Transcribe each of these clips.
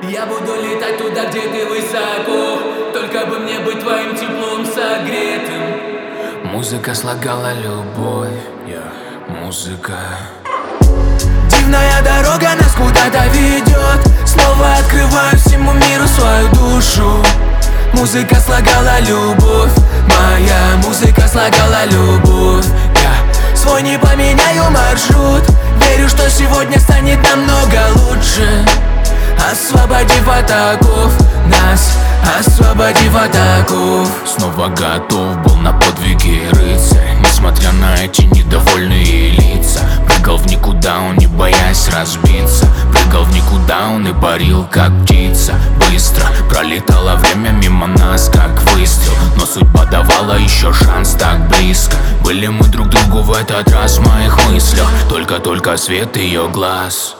Я буду летать туда, где ты высоко, только бы мне быть твоим теплом согретым. Музыка слагала любовь, музыка. Дивная дорога нас куда-то ведет, снова открываю всему миру свою душу. Музыка слагала любовь, моя музыка слагала любовь. Я свой не поменяю маршрут, верю, что сегодня станет намного лучше. Освободив от оков, нас освободив от оков. Снова готов был на подвиги рыцарь, несмотря на эти недовольные лица. Прыгал в никуда он, не боясь разбиться. Прыгал в никуда он и парил, как птица. Быстро пролетало время мимо нас, как выстрел, но судьба давала еще шанс так близко. Были мы друг другу в этот раз в моих мыслях, только свет ее глаз.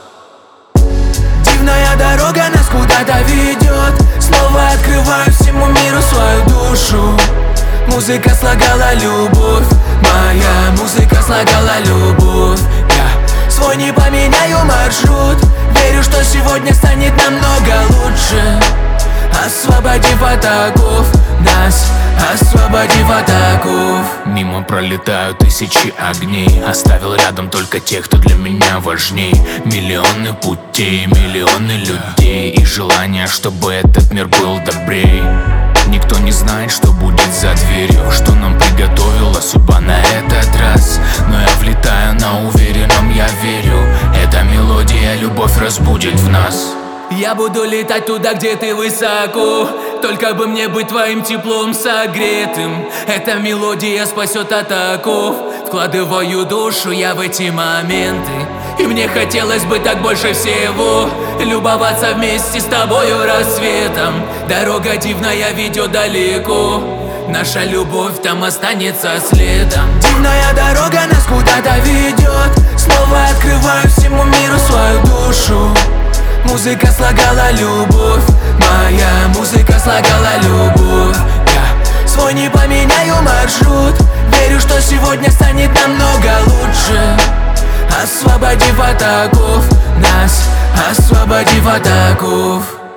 Дивная дорога нас куда-то ведет, снова открываю всему миру свою душу. Музыка слагала любовь, моя музыка слагала любовь. Я свой не поменяю маршрут, верю, что сегодня станет намного лучше. Освободив от оков, нас освободив от оков. Мимо пролетают тысячи огней, оставил рядом только тех, кто для меня важней. Миллионы путей, миллионы людей и желание, чтобы этот мир был добрей. Никто не знает, что будет за дверью, что нам приготовила судьба на этот раз. Но я влетаю на уверенном, я верю, эта мелодия любовь разбудит в нас. Я буду летать туда, где ты высоко, только бы мне быть твоим теплом согретым. Эта мелодия спасет от оков, вкладываю душу я в эти моменты. И мне хотелось бы так больше всего любоваться вместе с тобою рассветом. Дорога дивная ведет далеко, наша любовь там останется следом. Дивная дорога нас куда-то ведет, снова открываю всему миру свою душу. Музыка слагала любовь, моя музыка слагала любовь. Я свой не поменяю маршрут, верю, что сегодня станет намного лучше. Освободив от оков, нас освободив от оков.